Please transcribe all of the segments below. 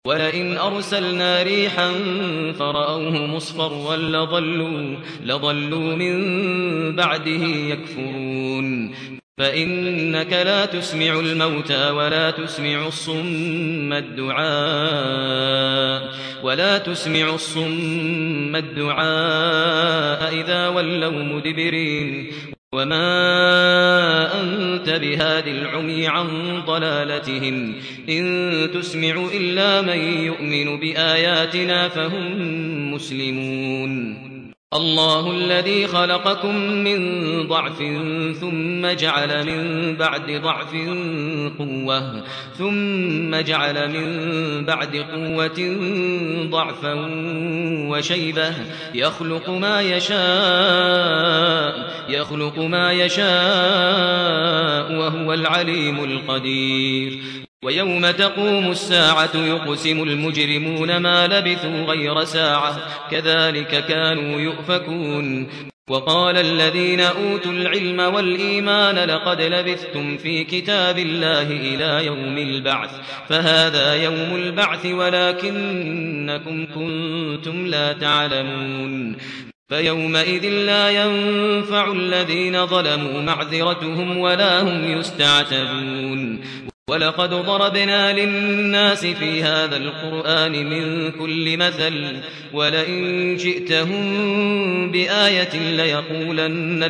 ولئن أرسلنا ريحا فرأوه مصفرا لظلوا من بعده يكفرون فإنك لا تسمع الموتى ولا تسمع الصم الدعاء إذا ولوا مدبرين وما أنت بهاد العمي عن ضلالتهم إن تسمع إلا من يؤمن بآياتنا فهم مسلمون الله الذي خلقكم من ضعف ثم جعل من بعد ضعف قوة ثم جعل من بعد قوة ضعفا وشيبة يخلق ما يشاء وهو العليم القدير ويوم تقوم الساعة يقسم المجرمون ما لبثوا غير ساعة كذلك كانوا يؤفكون وقال الذين أوتوا العلم والإيمان لقد لبثتم في كتاب الله إلى يوم البعث فهذا يوم البعث ولكنكم كنتم لا تعلمون فيومئذ لا ينفع الذين ظلموا معذرتهم ولا هم يستعتبون ولقد ضربنا للناس في هذا القرآن من كل مثل ولئن جئتهم بآية ليقولن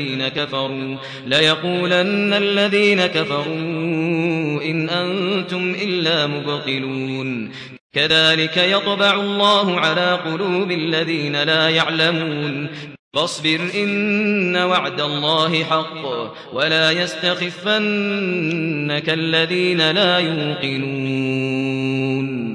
الذين كفروا إن أنتم إلا مبطلون كذلك يطبع الله على قلوب الذين لا يعلمون فاصبر إن وعد الله حق ولا يستخفنك الذين لا يوقنون